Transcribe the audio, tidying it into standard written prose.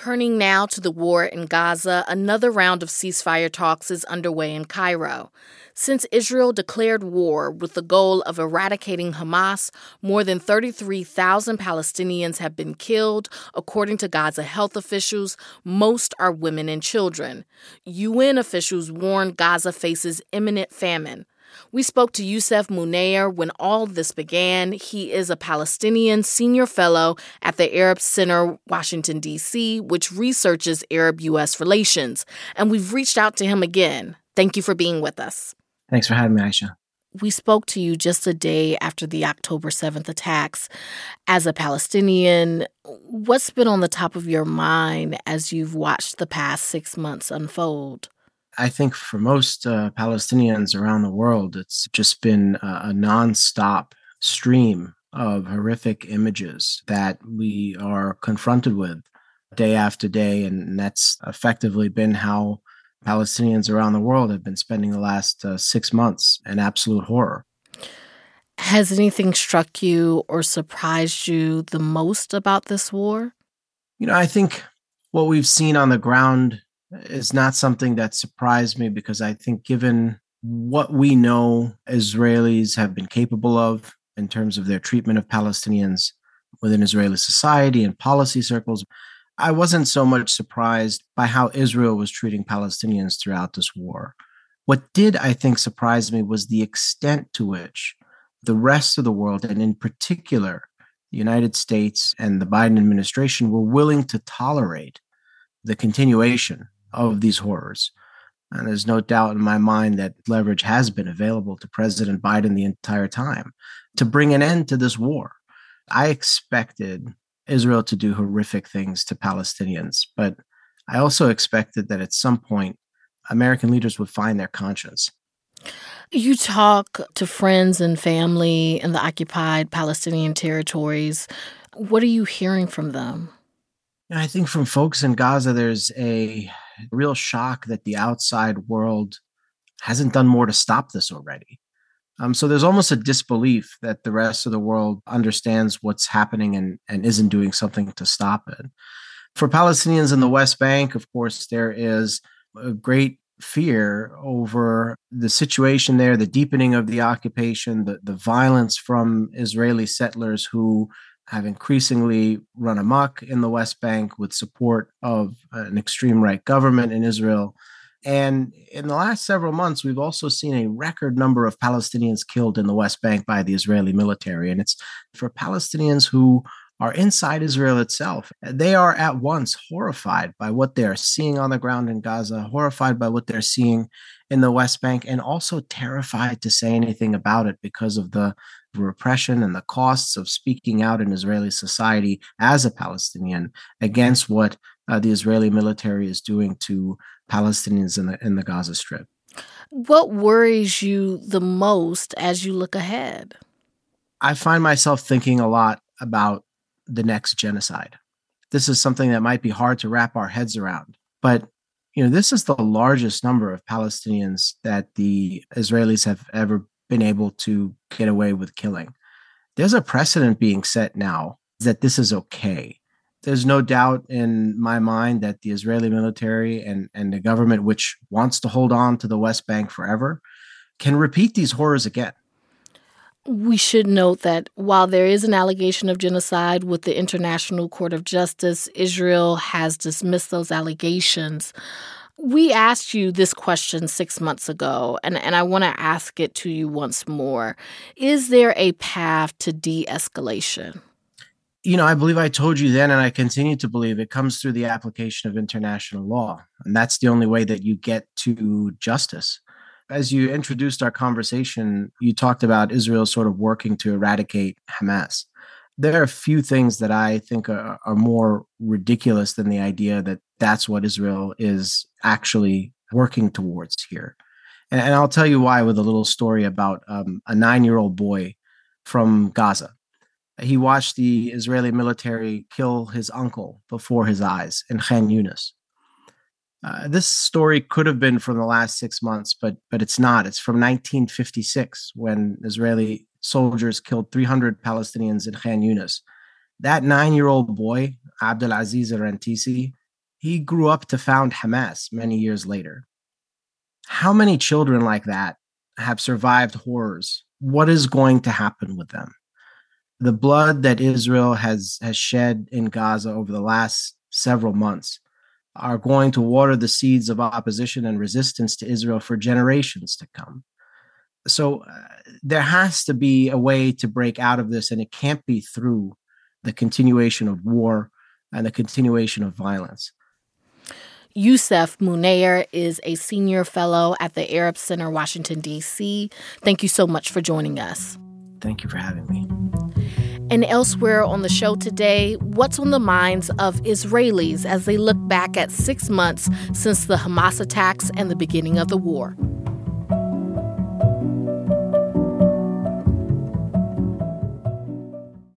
Turning now to the war in Gaza, another round of ceasefire talks is underway in Cairo. Since Israel declared war with the goal of eradicating Hamas, more than 33,000 Palestinians have been killed, according to Gaza health officials. Most are women and children. UN officials warn Gaza faces imminent famine. We spoke to Youssef Munayyer when all this began. He is a Palestinian senior fellow at the Arab Center, Washington, D.C., which researches Arab-U.S. relations. And we've reached out to him again. Thank you for being with us. Thanks for having me, Aisha. We spoke to you just a day after the October 7th attacks. As a Palestinian, what's been on the top of your mind as you've watched the past 6 months unfold? I think for most Palestinians around the world, it's just been a nonstop stream of horrific images that we are confronted with day after day. And that's effectively been how Palestinians around the world have been spending the last 6 months in absolute horror. Has anything struck you or surprised you the most about this war? I think what we've seen on the ground is not something that surprised me, because I think given what we know Israelis have been capable of in terms of their treatment of Palestinians within Israeli society and policy circles, I wasn't so much surprised by how Israel was treating Palestinians throughout this war. What did, I think, surprise me was the extent to which the rest of the world, and in particular, the United States and the Biden administration, were willing to tolerate the continuation of these horrors. And there's no doubt in my mind that leverage has been available to President Biden the entire time to bring an end to this war. I expected Israel to do horrific things to Palestinians, but I also expected that at some point, American leaders would find their conscience. You talk to friends and family in the occupied Palestinian territories. What are you hearing from them? I think from folks in Gaza, there's a real shock that the outside world hasn't done more to stop this already. So there's almost a disbelief that the rest of the world understands what's happening and isn't doing something to stop it. For Palestinians in the West Bank, of course, there is a great fear over the situation there, the deepening of the occupation, the violence from Israeli settlers who have increasingly run amok in the West Bank with support of an extreme right government in Israel. And in the last several months, we've also seen a record number of Palestinians killed in the West Bank by the Israeli military. And it's for Palestinians who are inside Israel itself. They are at once horrified by what they're seeing on the ground in Gaza, horrified by what they're seeing in the West Bank, and also terrified to say anything about it because of the repression and the costs of speaking out in Israeli society as a Palestinian against what the Israeli military is doing to Palestinians in the Gaza Strip. What worries you the most as you look ahead? I find myself thinking a lot about the next genocide. This is something that might be hard to wrap our heads around, but this is the largest number of Palestinians that the Israelis have ever been able to get away with killing. There's a precedent being set now that this is okay. There's no doubt in my mind that the Israeli military and the government, which wants to hold on to the West Bank forever, can repeat these horrors again. We should note that while there is an allegation of genocide with the International Court of Justice, Israel has dismissed those allegations. We asked you this question 6 months ago, and I want to ask it to you once more. Is there a path to de-escalation? I believe I told you then, and I continue to believe it comes through the application of international law. And that's the only way that you get to justice. As you introduced our conversation, you talked about Israel sort of working to eradicate Hamas. There are a few things that I think are more ridiculous than the idea that that's what Israel is actually working towards here. And I'll tell you why with a little story about a 9-year-old boy from Gaza. He watched the Israeli military kill his uncle before his eyes in Khan Yunis. This story could have been from the last 6 months, but it's not. It's from 1956 when Israeli soldiers killed 300 Palestinians in Khan Yunis. That 9-year-old boy, Abdulaziz Rantisi, He grew up to found Hamas many years later. How many children like that have survived horrors? What is going to happen with them? The blood that Israel has shed in Gaza over the last several months are going to water the seeds of opposition and resistance to Israel for generations to come. So there has to be a way to break out of this, and it can't be through the continuation of war and the continuation of violence. Youssef Munayyer is a senior fellow at the Arab Center, Washington, D.C. Thank you so much for joining us. Thank you for having me. And elsewhere on the show today, what's on the minds of Israelis as they look back at 6 months since the Hamas attacks and the beginning of the war?